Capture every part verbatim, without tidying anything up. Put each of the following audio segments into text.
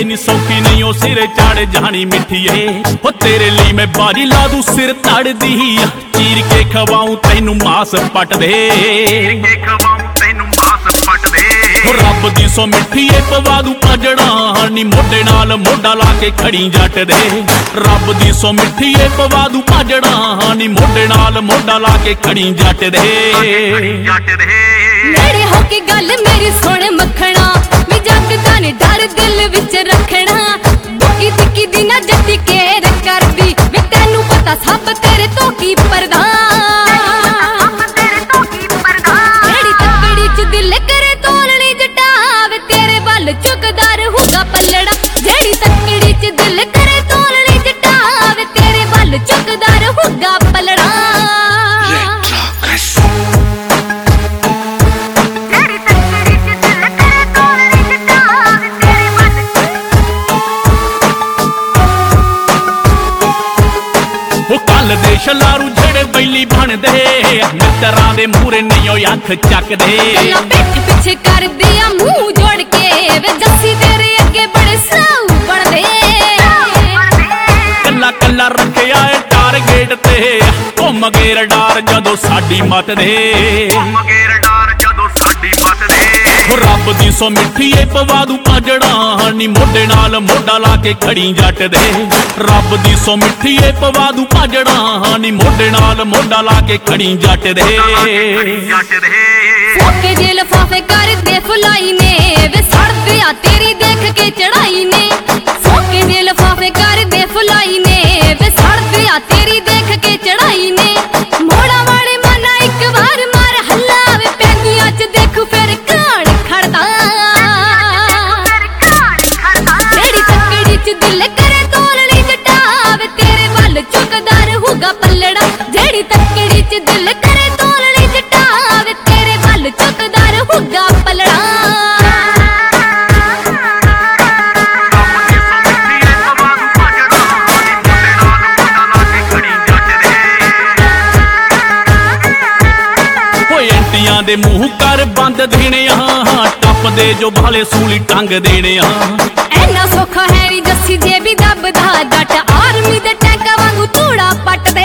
ਨੀ ਸੌਖੀ ਨਹੀਂ ਉਹ ਸਿਰੇ ਚਾੜ ਜਾਣੀ ਮਿੱਠੀਏ ਹੋ ਤੇਰੇ ਲਈ ਮੈਂ ਬਾਜੀ ਲਾ ਦੂੰ ਸਿਰ ਤੜਦੀ ਚੀਰ ਕੇ ਖਵਾਉਂ ਤੈਨੂੰ ਮਾਸ ਪੱਟ ਦੇ ਚੀਰ ਕੇ ਖਵਾਉਂ ਤੈਨੂੰ ਮਾਸ ਪੱਟ ਦੇ ਹੋ ਰੱਬ ਦੀ ਸੋ ਮਿੱਠੀਏ ਪਵਾ ਦੂੰ ਪਾਜੜਾ ਨੀ ਮੋਢੇ ਨਾਲ ਮੋਢਾ ਲਾ ਕੇ ਖੜੀ ਜੱਟ ਦੇ ਰੱਬ ਦੀ ਸੋ ਮਿੱਠੀਏ ਪਵਾ ਦੂੰ ਪਾਜੜਾ ਨੀ ਮੋਢੇ ਨਾਲ ਮੋਢਾ ਲਾ ਕੇ ਖੜੀ ਜੱਟ ਦੇ ਜੱਟ ਦੇ ਨੇੜੇ ਹੋ ਕੇ ਗੱਲ ਮੇਰੀ ਸੁਣ ਮੱਖਣਾ ਮੈਂ ਜੱਟ ਦਾ ਨੀ ਡਰ ਦਿਲ ਵਿੱਚ ਰੱਖਣਾ ਬੁੱਕੀ ਤਿੱਕੀ ਦੀ ਨਾ ਜੱਟੀ ਕੇਰ ਕਰਦੀ ਵੇ ਤੈਨੂੰ ਪਤਾ ਸਭ ਤੇਰੇ ਤੋਂ ਕੀ ਪਰਦਾ ਜਿਹੜੀ ਤੱਕੜੀ ਚ ਦਿਲ ਕਰੇ ਤੋਲਣੀ ਜਟਾ ਵੇ ਤੇਰੇ ਵੱਲ ਝੁਕਦਾ ਰਹੂਗਾ ਪੱਲੜਾ ਜਿਹੜੀ ਤੱਕੜੀ ਚ ਦਿਲ ਕਰੇ ਤੋਲਣੀ ਜਟਾ ਵੇ ਤੇਰੇ ਵੱਲ ਝੁਕਦਾ ਰਹੂਗਾ ਪੱਲੜਾ ਦੇ ਸ਼ਲਾਰੂ ਜਿਹੜੇ ਬੈਲੀ ਬਣਦੇ ਮਿੱਤਰਾਂ ਦੇ ਮੂਹਰੇ ਨਹੀਂ ਉਹ ਅੱਖ ਚੱਕਦੇ ਗੱਲਾਂ ਪਿੱਠ ਪਿੱਛੇ ਕਰਦੇ ਆ ਮੂੰਹ ਜੋੜ ਕੇ ਵੇ ਜੱਸੀ ਤੇਰੇ ਅੱਗੇ ਬੜੇ ਸਾਊ ਬਣਦੇ ਕੱਲਾ ਕੱਲਾ ਰੱਖਿਆ ਏ ਟਾਰਗੇਟ ਤੇ ਘੁੰਮ ਕੇ ਰਡਾਰ ਜਦੋਂ ਸਾਡੀ ਮੱਤ ਦੇ ਘੁੰਮ ਕੇ ਰਡਾਰ ਜਦੋਂ ਸਾਡੀ ਮੱਤ ਦੇ ਰੱਬ ਦੀ ਸੋ ਮਿੱਠੀਏ ਪਵਾ ਦੂੰ ਪਾਜੜਾ ਨੀ ਮੋਢੇ ਨਾਲ ਮੋਢਾ ਲਾ ਕੇ ਖੜੀ ਜੱਟ ਦੇ ਰੱਬ ਦੀ ਸੋ ਮਿੱਠੀਏ ਪਵਾ ਦੂੰ ਪਾਜੜਾ ਨੀ ਮੋਢੇ ਨਾਲ ਮੋਢਾ ਲਾ ਕੇ ਖੜੀ ਜੱਟ ਦੇ ਫੋਕੇ ਜੇ ਲਫਾਫੇ ਕਰਦੇ ਫੁਲਾਈ ਨੇ ਵੇ ਸੜਦੇ ਆ ਤੇਰੀ ਦੇਖ ਕੇ ਚੜਾਈ ਨੇ ਫੋਕੇ ਜੇ ਲਫਾਫੇ ਕਰਦੇ ਫੁਲਾਈ ਨੇ ਵੇ ਸੜਦੇ ਆ ਤੇਰੀ ਦੇਖ ਕੇ ਚੜਾਈ ਨੇ ਮੋੜਾ ਵਾਲੇ ਮਨਾ ਇੱਕ ਵਾਰ ਮਾਰ ਹੱਲਾ ਵੇ ਪੈਂਦੀਆਂ ਚ ਦੇਖੂ ਫਿਰ ਕਾਣ ਖੜਦਾ ਜਿਹੜੀ ਤੱਕੜੀ ਚ ਦਿਲ ਕਰੇ ਤੋਲਣੀ ਜਟਾ ਵੇ ਤੇਰੇ ਵੱਲ ਝੁਕਦਾ ਰਹੂਗਾ ਪੱਲੜਾ ਜਿਹੜੀ ਤੱਕੜੀ ਚ ਦਿਲ ਕਰੇ ਤੋਲਣੀ ਜਟਾ ਵੇ ਤੇਰੇ ਵੱਲ ਝੁਕਦਾ ਰਹੂਗਾ ਪੱਲੜਾ ਦੇ ਮੂੰਹ ਕਰ ਬੰਦ ਦੇਣੇ ਆ ਟੱਪਦੇ ਜੋ ਭਾਲੇ ਸੂਲੀ ਟੰਗ ਦੇਣੇ ਆ ਐਨਾ ਸੌਖਾ ਹੈ ਨੀ ਜੱਸੀ ਜੇ ਵੀ ਦੱਬਦਾ ਜੱਟ ਆਰਮੀ ਦੇ ਟੈਂਕਾਂ ਵਾਂਗੂ ਧੂੜਾ ਪੱਟਦੇ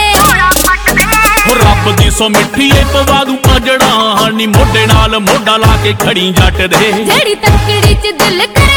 ਹੋ ਰੱਬ ਦੀ ਸੋ ਮਿੱਠੀਏ ਪਵਾ ਦੂੰ ਪਾਜੜਾ ਨੀ ਮੋਢੇ ਨਾਲ ਮੋਢਾ ਲਾ ਕੇ ਖੜੀ ਜੱਟ ਦੇ ਜਿਹੜੀ ਤੱਕੜੀ ਚ ਦਿਲ